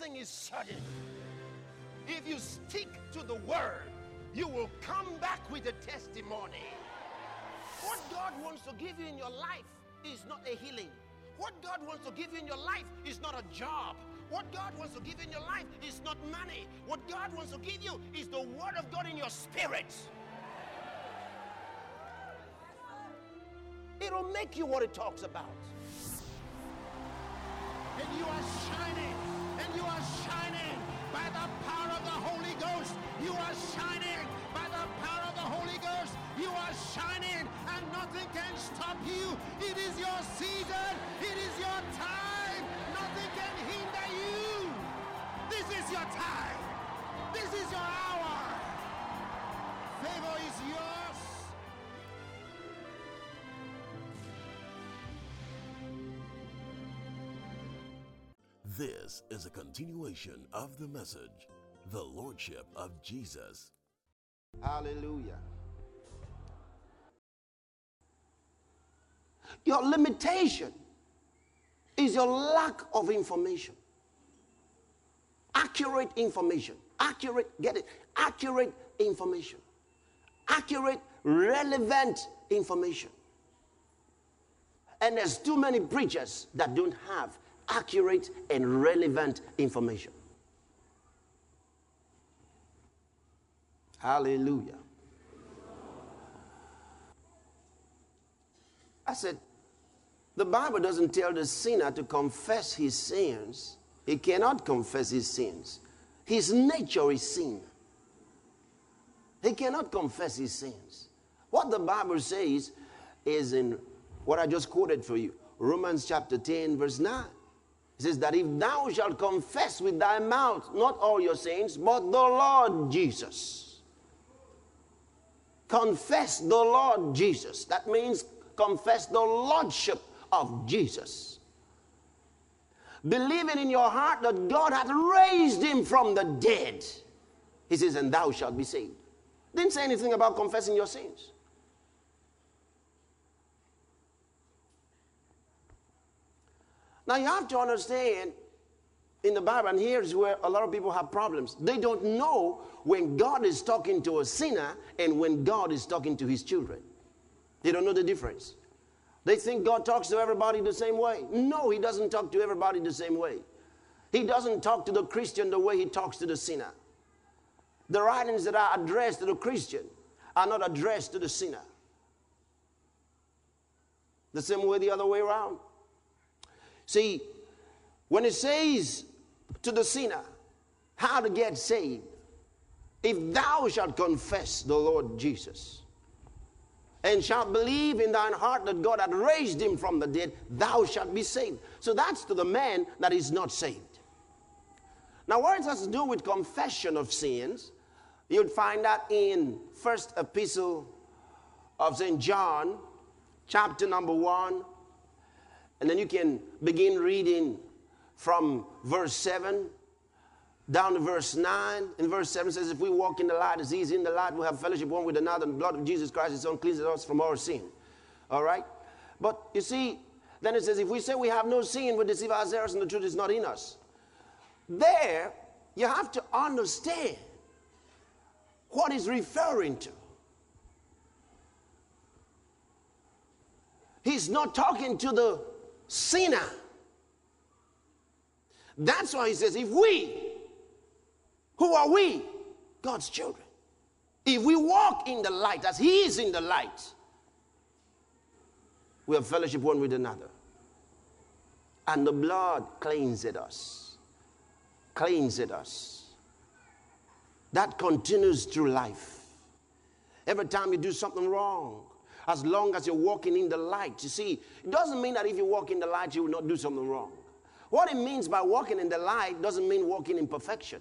blessing is sudden. If you stick to the word, you will come back with a testimony. What God wants to give you in your life is not a healing. What God wants to give you in your life is not a job. What God wants to give you in your life is not money. What God wants to give you is the word of God in your spirit. It'll make you what it talks about. And you are shining. And you are shining by the power of the Holy Ghost. You are shining by the power of the Holy Ghost. You are shining and nothing can stop you. It is your season. It is your time. Nothing can hinder you. This is your time. This is your hour. Favor is yours. This is a continuation of the message, The Lordship of Jesus. Hallelujah. Your limitation is your lack of information. Accurate information. Get it? Accurate information. Accurate, relevant information. And there's too many preachers that don't have accurate and relevant information. Hallelujah. I said, the Bible doesn't tell the sinner to confess his sins. He cannot confess his sins. His nature is sin. He cannot confess his sins. What the Bible says is in what I just quoted for you, Romans chapter 10, verse 9. It says that if thou shalt confess with thy mouth, not all your sins, but the Lord Jesus. Confess the Lord Jesus. That means confess the Lordship of Jesus. Believing in your heart that God hath raised him from the dead. He says, and thou shalt be saved. Didn't say anything about confessing your sins. Now you have to understand in the Bible, and here's where a lot of people have problems. They don't know when God is talking to a sinner and when God is talking to his children. They don't know the difference. They think God talks to everybody the same way. No, he doesn't talk to everybody the same way. He doesn't talk to the Christian the way he talks to the sinner. The writings that are addressed to the Christian are not addressed to the sinner. The same way the other way around. See, when it says to the sinner how to get saved, if thou shalt confess the Lord Jesus and shalt believe in thine heart that God hath raised him from the dead, thou shalt be saved. So that's to the man that is not saved. Now what it has to do with confession of sins, you'd find that in first epistle of St. John, chapter number 1. And then you can begin reading from verse 7 down to verse 9. In verse 7 says, if we walk in the light as he is in the light, we'll have fellowship one with another. And the blood of Jesus Christ, his son, cleanses us from our sin. All right? But you see, then it says, if we say we have no sin, we deceive ourselves and the truth is not in us. There, you have to understand what he's referring to. He's not talking to the sinner. That's why he says, if we, who are we? God's children. If we walk in the light as he is in the light, we have fellowship one with another. And the blood cleanseth us. Cleanseth us. That continues through life. Every time you do something wrong, as long as you're walking in the light. You see, it doesn't mean that if you walk in the light, you will not do something wrong. What it means by walking in the light doesn't mean walking in perfection.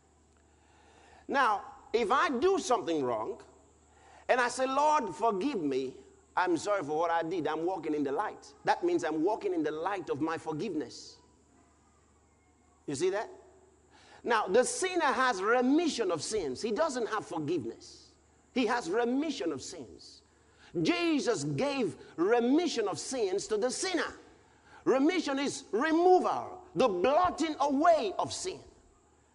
Now, if I do something wrong, and I say, Lord, forgive me, I'm sorry for what I did, I'm walking in the light. That means I'm walking in the light of my forgiveness. You see that? Now, the sinner has remission of sins. He doesn't have forgiveness. He has remission of sins. Jesus gave remission of sins to the sinner. Remission is removal, the blotting away of sin.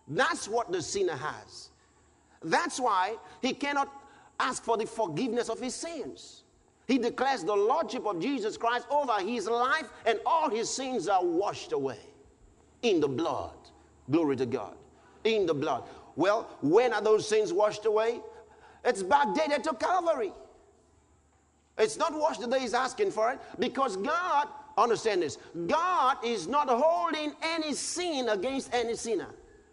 That's what the sinner has. That's why he cannot ask for the forgiveness of his sins. He declares the lordship of Jesus Christ over his life, and all his sins are washed away in the blood. Glory to God. In the blood. Well, when are those sins washed away? It's backdated to Calvary. It's not washed the day he's asking for it, because God, understand this, God is not holding any sin against any sinner.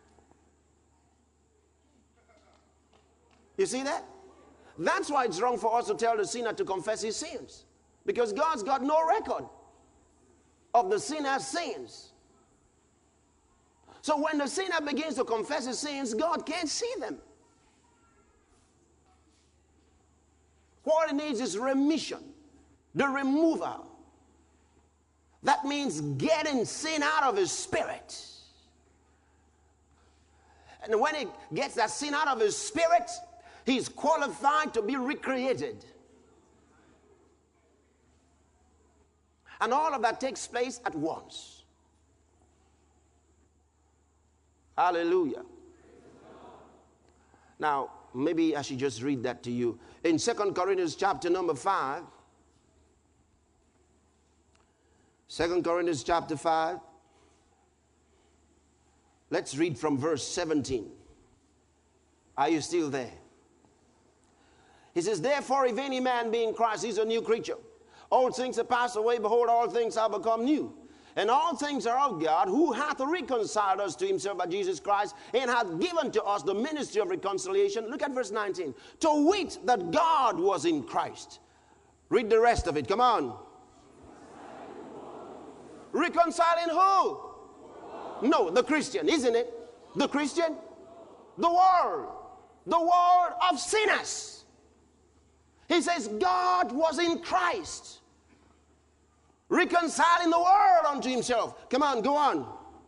You see that? That's why it's wrong for us to tell the sinner to confess his sins, because God's got no record of the sinner's sins. So when the sinner begins to confess his sins, God can't see them. What he needs is remission, the removal. That means getting sin out of his spirit. And when he gets that sin out of his spirit, he's qualified to be recreated. And all of that takes place at once. Hallelujah. Now, maybe I should just read that to you. In 2 Corinthians chapter number 5. 2 Corinthians chapter 5. Let's read from verse 17. Are you still there? He says, therefore, if any man be in Christ, he's a new creature. Old things are passed away, behold, all things are become new. And all things are of God, who hath reconciled us to himself by Jesus Christ, and hath given to us the ministry of reconciliation. Look at verse 19. To wit, that God was in Christ. Read the rest of it. Come on. Reconciling who? No, the Christian, isn't it? The Christian? The world. The world of sinners. He says God was in Christ, reconciling the world unto himself. Come on, go on.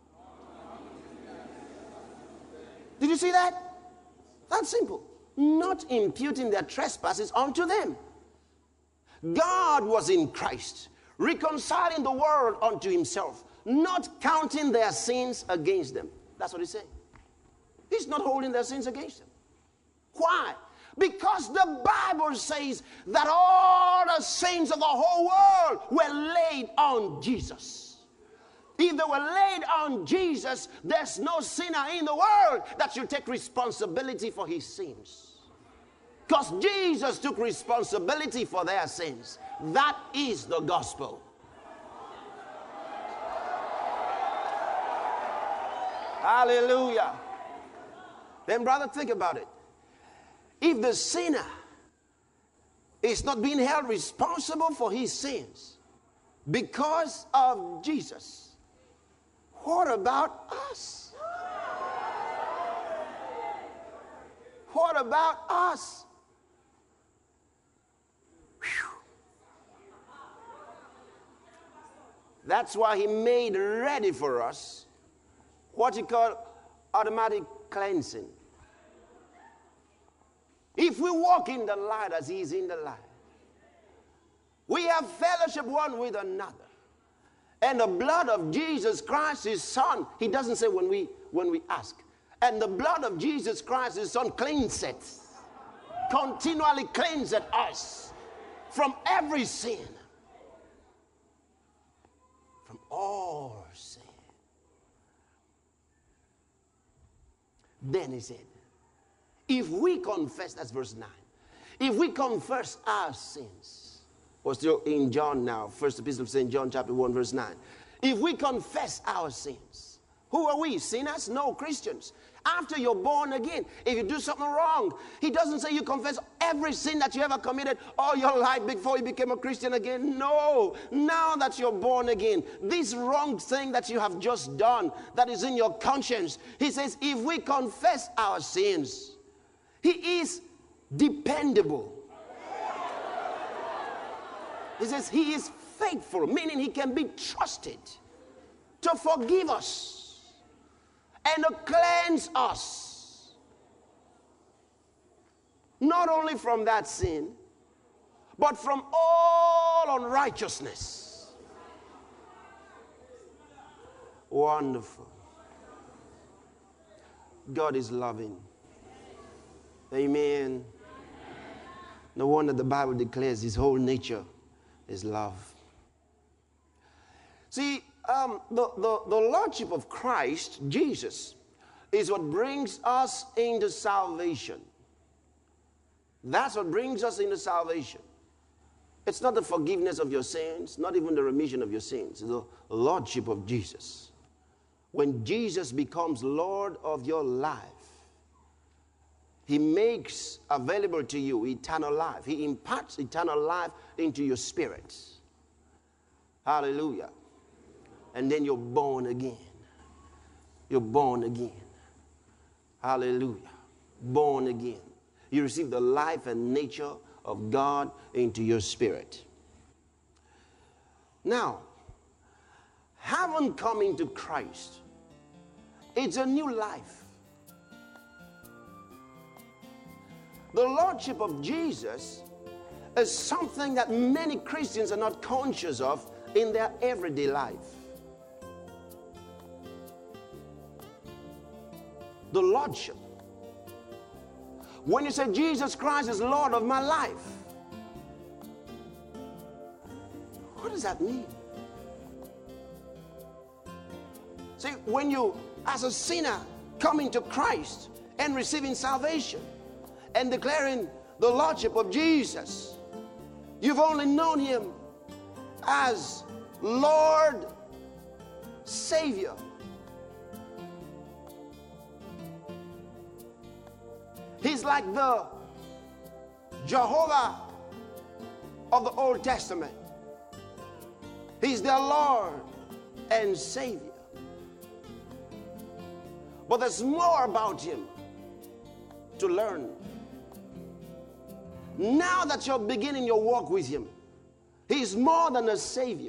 Did you see that? That's simple. Not imputing their trespasses unto them. God was in Christ, reconciling the world unto himself, not counting their sins against them. That's what he's saying. He's not holding their sins against them. Why? Because the Bible says that all the sins of the whole world were laid on Jesus. If they were laid on Jesus, there's no sinner in the world that should take responsibility for his sins. Because Jesus took responsibility for their sins. That is the gospel. Hallelujah. Then, brother, think about it. If the sinner is not being held responsible for his sins because of Jesus, what about us? What about us? Whew. That's why he made ready for us what he called automatic cleansing. If we walk in the light as he is in the light, we have fellowship one with another. And the blood of Jesus Christ, his son, he doesn't say when we ask. And the blood of Jesus Christ, his son, cleanseth, continually cleanseth us from every sin. From all sin. Then he said, if we confess, that's verse 9. If we confess our sins, we're still in John now, First Epistle of St. John chapter 1 verse 9. If we confess our sins, who are we? Sinners? No, Christians. After you're born again, if you do something wrong, he doesn't say you confess every sin that you ever committed all your life before you became a Christian again. No, now that you're born again, this wrong thing that you have just done, that is in your conscience, he says, if we confess our sins, he is dependable. He says he is faithful, meaning he can be trusted to forgive us and to cleanse us. Not only from that sin, but from all unrighteousness. Wonderful. God is loving. Amen. No wonder the Bible declares his whole nature is love. See, the Lordship of Christ, Jesus, is what brings us into salvation. That's what brings us into salvation. It's not the forgiveness of your sins, not even the remission of your sins. It's the Lordship of Jesus. When Jesus becomes Lord of your life, he makes available to you eternal life. He imparts eternal life into your spirit. Hallelujah. And then you're born again. You're born again. Hallelujah. Born again. You receive the life and nature of God into your spirit. Now, having come into Christ, it's a new life. The Lordship of Jesus is something that many Christians are not conscious of in their everyday life. The Lordship. When you say Jesus Christ is Lord of my life, what does that mean? See, when you, as a sinner, coming to Christ and receiving salvation and declaring the Lordship of Jesus, you've only known him as Lord, Savior. He's like the Jehovah of the Old Testament. He's their Lord and Savior. But there's more about him to learn. Now that you're beginning your walk with him, he's more than a Savior.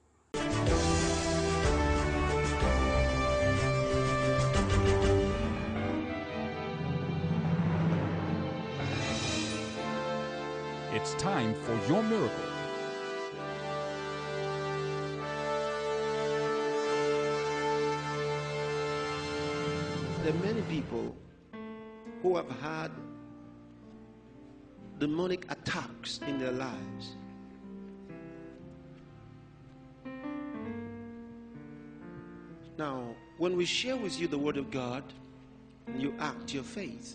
It's time for your miracle. There are many people who have had demonic attacks in their lives. Now, when we share with you the Word of God, and you act your faith,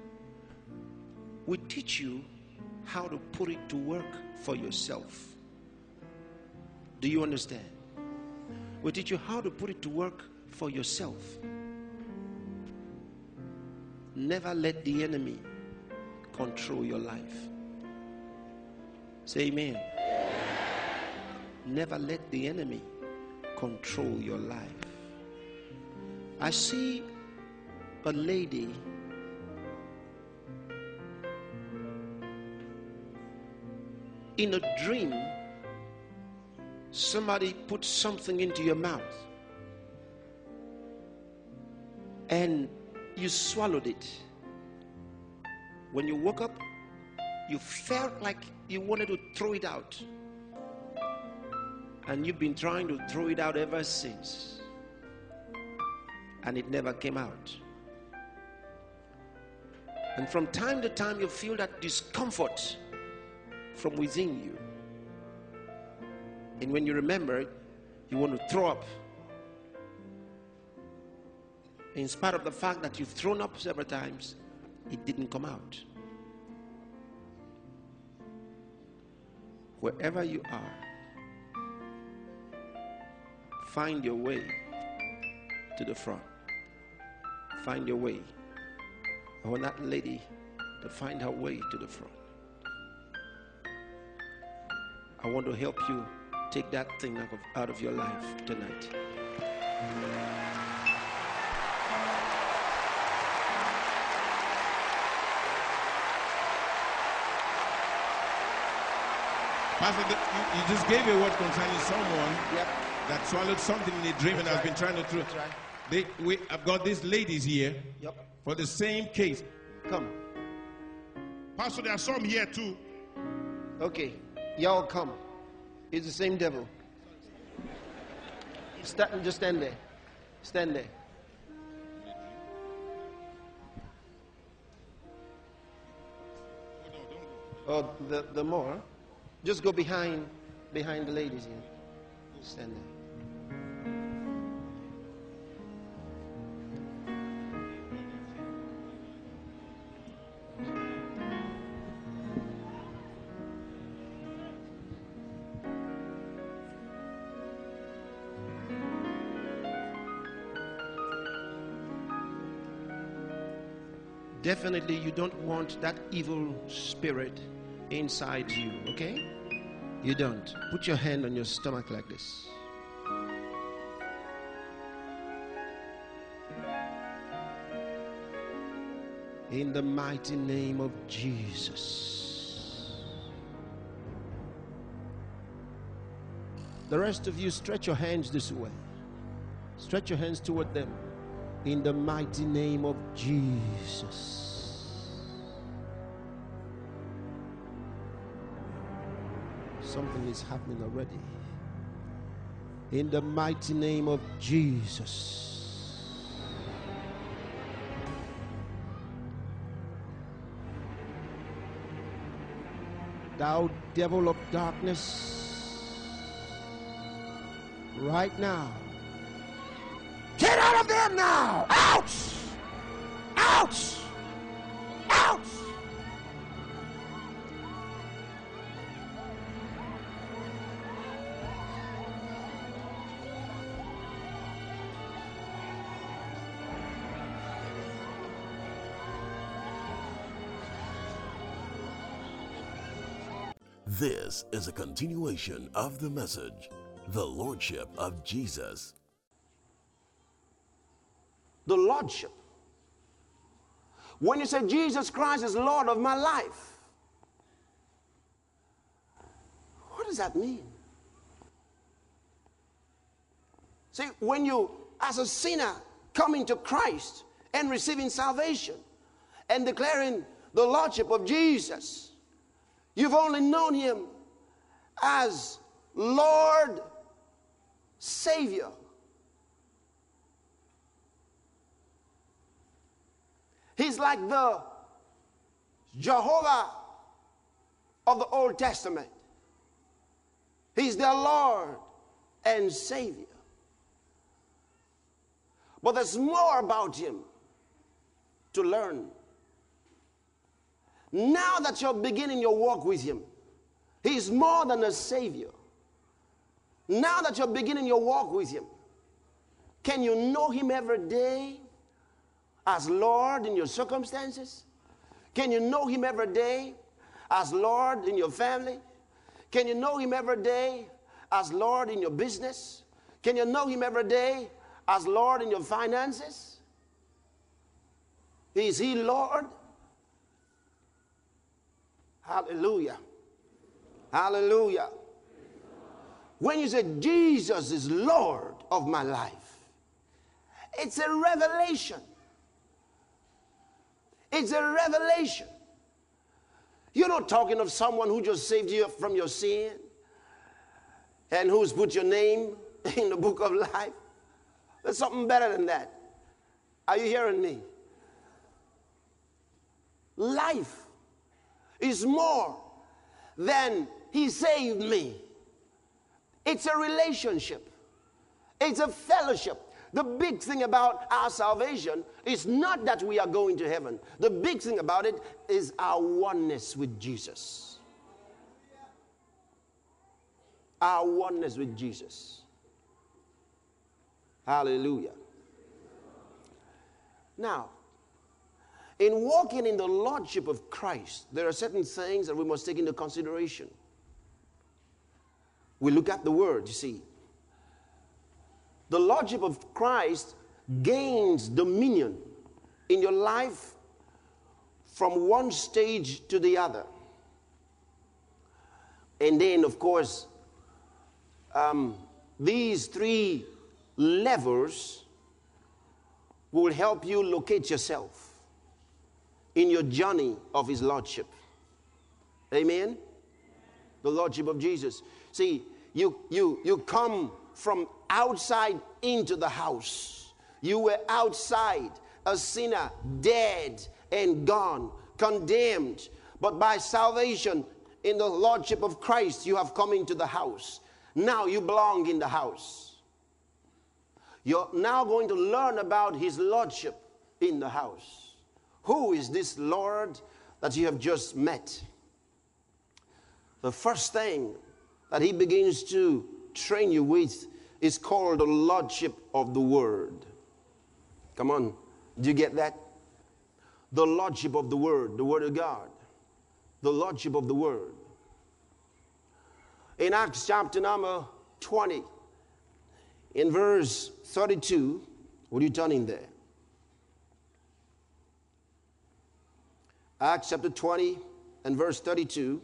we teach you how to put it to work for yourself. Do you understand? We teach you how to put it to work for yourself. Never let the enemy control your life. Say amen. Never let the enemy control your life. I see a lady in a dream. Somebody put something into your mouth and you swallowed it. When you woke up, you felt like you wanted to throw it out. And you've been trying to throw it out ever since. And it never came out. And from time to time, you feel that discomfort from within you. And when you remember it, you want to throw up. In spite of the fact that you've thrown up several times, it didn't come out. Wherever you are, find your way to the front. Find your way. I want that lady to find her way to the front. I want to help you take that thing out of your life tonight. Pastor, you just gave a word concerning someone that swallowed something in a dream and has been trying to throw. Right. I've got these ladies here for the same case. Come. Pastor, there are some here too. Okay, y'all come. It's the same devil. Just stand there. Stand there. or the more, just go behind the ladies here. Stand there. Definitely, you don't want that evil spirit inside you, okay? You don't. Put your hand on your stomach like this. In the mighty name of Jesus. The rest of you, stretch your hands this way. Stretch your hands toward them. In the mighty name of Jesus. Something is happening already. In the mighty name of Jesus. Thou devil of darkness, right now, get out of them now! Out! Out! Out! This is a continuation of the message, The Lordship of Jesus. The Lordship. When you say Jesus Christ is Lord of my life, what does that mean? See, when you, as a sinner, coming to Christ and receiving salvation and declaring the Lordship of Jesus, you've only known him as Lord, Savior. He's like the Jehovah of the Old Testament. He's their Lord and Savior. But there's more about him to learn. Now that you're beginning your walk with him, he's more than a Savior. Now that you're beginning your walk with him, can you know him every day as Lord in your circumstances? Can you know him every day as Lord in your family? Can you know him every day as Lord in your business? Can you know him every day as Lord in your finances? Is he Lord? Hallelujah. Hallelujah. When you say Jesus is Lord of my life, it's a revelation. It's a revelation. You're not talking of someone who just saved you from your sin and who's put your name in the book of life. There's something better than that. Are you hearing me? Life is more than he saved me. It's a relationship. It's a fellowship. The big thing about our salvation is not that we are going to heaven. The big thing about it is our oneness with Jesus. Our oneness with Jesus. Hallelujah. Now, in walking in the Lordship of Christ, there are certain things that we must take into consideration. We look at the word, you see. The Lordship of Christ gains dominion in your life from one stage to the other. And then, of course, these three levers will help you locate yourself in your journey of his Lordship. Amen? The Lordship of Jesus. See, you come from outside into the house. You were outside, a sinner, dead and gone, condemned. But by salvation in the Lordship of Christ, you have come into the house. Now you belong in the house. You're now going to learn about his Lordship in the house. Who is this Lord that you have just met? The first thing that he begins to train you with is called the Lordship of the Word. Come on, do you get that? The Lordship of the Word of God. The Lordship of the Word. In Acts chapter number 20, in verse 32, what are you turning there? Acts chapter 20 and verse 32.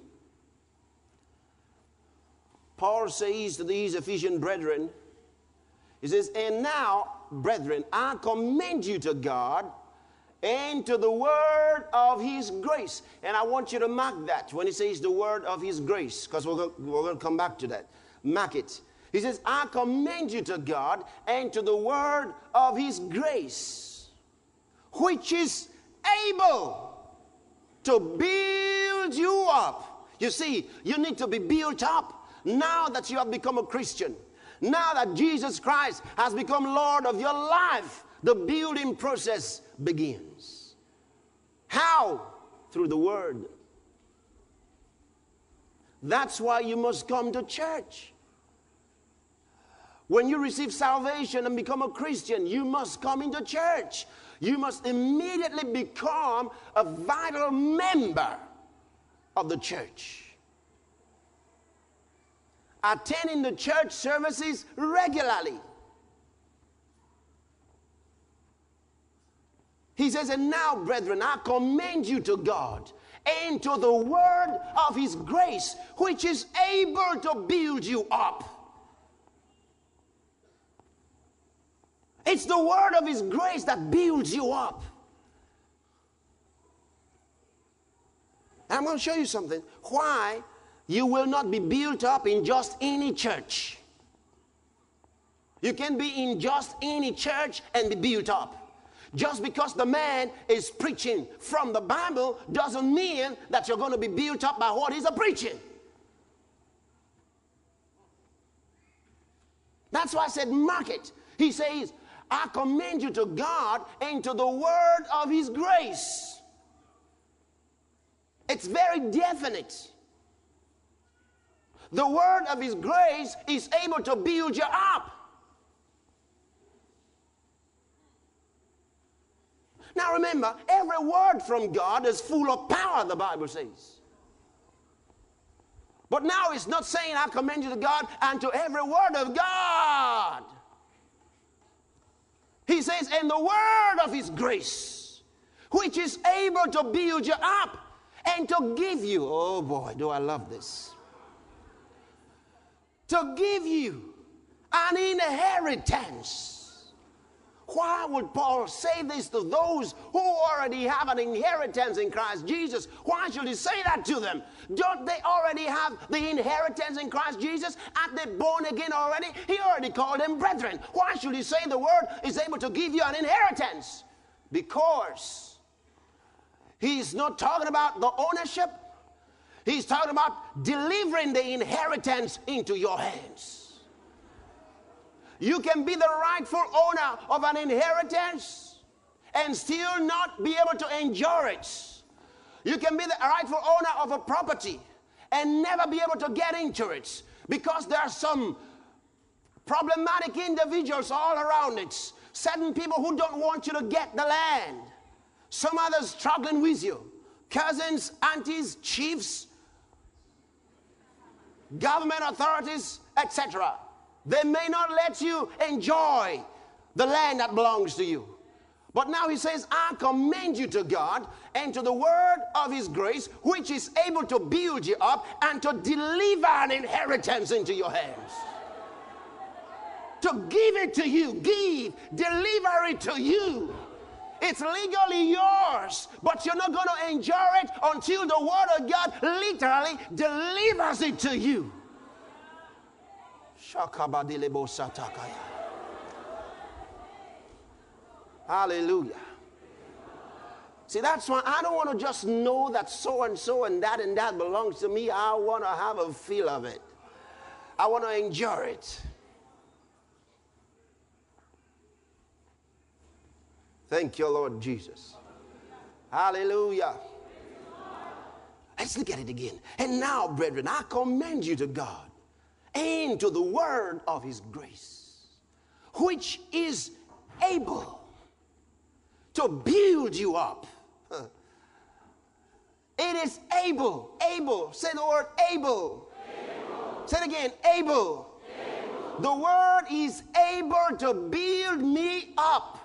Paul says to these Ephesian brethren, he says, and now, brethren, I commend you to God and to the word of his grace. And I want you to mark that when he says the word of his grace, because we're going to come back to that. Mark it. He says, I commend you to God and to the word of his grace, which is able to build you up. You see, you need to be built up now that you have become a Christian. Now that Jesus Christ has become Lord of your life, the building process begins. How? Through the Word. That's why you must come to church. When you receive salvation and become a Christian, you must come into church. You must immediately become a vital member of the church. Attending the church services regularly. He says, and now, brethren, I commend you to God and to the word of his grace, which is able to build you up. It's the word of his grace that builds you up. And I'm going to show you something. Why you will not be built up in just any church. You can be in just any church and be built up. Just because the man is preaching from the Bible doesn't mean that you're going to be built up by what he's preaching. That's why I said mark it. He says, I commend you to God and to the word of his grace. It's very definite. The word of his grace is able to build you up. Now remember, every word from God is full of power, the Bible says. But now it's not saying I commend you to God and to every word of God. He says, and the word of his grace, which is able to build you up and to give you, oh boy, do I love this, to give you an inheritance. Why would Paul say this to those who already have an inheritance in Christ Jesus? Why should he say that to them? Don't they already have the inheritance in Christ Jesus? Aren't they born again already? He already called them brethren. Why should he say the word is able to give you an inheritance? Because he's not talking about the ownership. He's talking about delivering the inheritance into your hands. You can be the rightful owner of an inheritance and still not be able to enjoy it. You can be the rightful owner of a property and never be able to get into it because there are some problematic individuals all around it. Certain people who don't want you to get the land. Some others struggling with you. Cousins, aunties, chiefs, government authorities, etc. They may not let you enjoy the land that belongs to you. But now he says, I commend you to God and to the word of his grace, which is able to build you up and to deliver an inheritance into your hands. To give it to you, deliver it to you. It's legally yours, but you're not going to enjoy it until the word of God literally delivers it to you. Hallelujah. See, that's why I don't want to just know that so and that belongs to me. I want to have a feel of it. I want to enjoy it. Thank you, Lord Jesus. Hallelujah. Let's look at it again. And now, brethren, I commend you to God and to the word of his grace, which is able to build you up. It is able. Able. Say the word able. Say it again. Able. The word is able to build me up.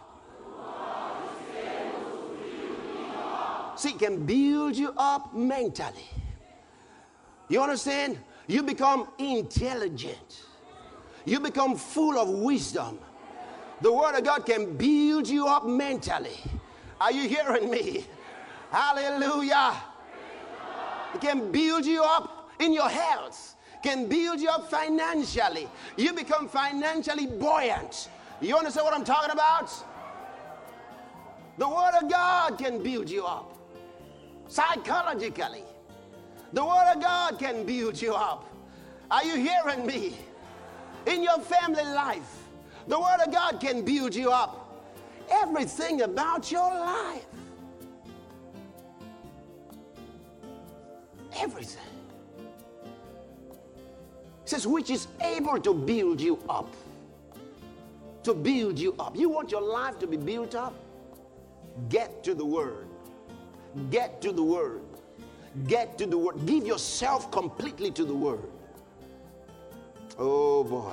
See, it can build you up mentally. You understand? You become intelligent. You become full of wisdom. The word of God can build you up mentally. Are you hearing me? Hallelujah. It can build you up in your health. Can build you up financially. You become financially buoyant. You understand what I'm talking about? The word of God can build you up psychologically. The word of God can build you up. Are you hearing me? In your family life, the word of God can build you up. Everything about your life. Everything. It says, which is able to build you up. To build you up. You want your life to be built up? Get to the word. Get to the word. Get to the word. Give yourself completely to the word. Oh boy.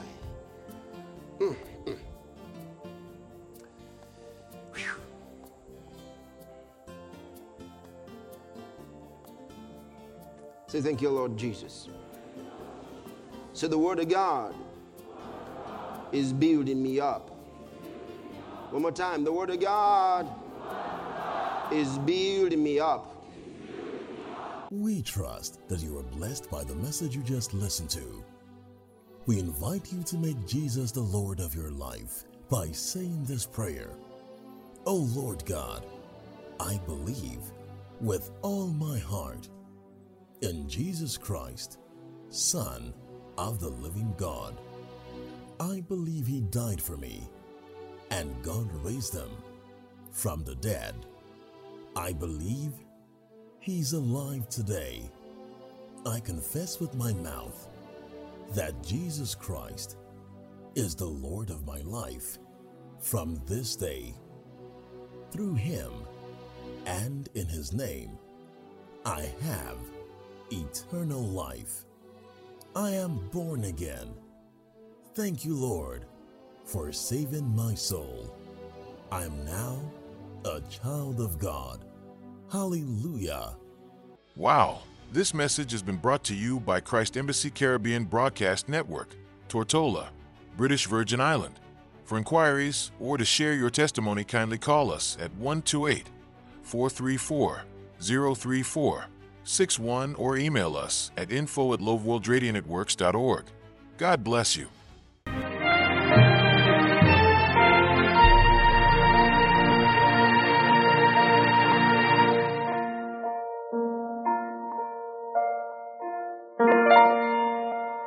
Say, thank you, Lord Jesus. So the word of God is building me up. One more time. The word of God is building me up. We trust that you are blessed by the message you just listened to. We invite you to make Jesus the Lord of your life by saying this prayer. Oh Lord God, I believe with all my heart in Jesus Christ, Son of the living God. I believe he died for me and God raised him from the dead. I believe he's alive today. I confess with my mouth that Jesus Christ is the Lord of my life from this day. Through him and in his name, I have eternal life. I am born again. Thank you, Lord, for saving my soul. I am now a child of God. Hallelujah. Wow. This message has been brought to you by Christ Embassy Caribbean Broadcast Network, Tortola, British Virgin Island. For inquiries or to share your testimony, kindly call us at 128-434-034-61 or email us at info@loveworldradionetworks.org. God bless you.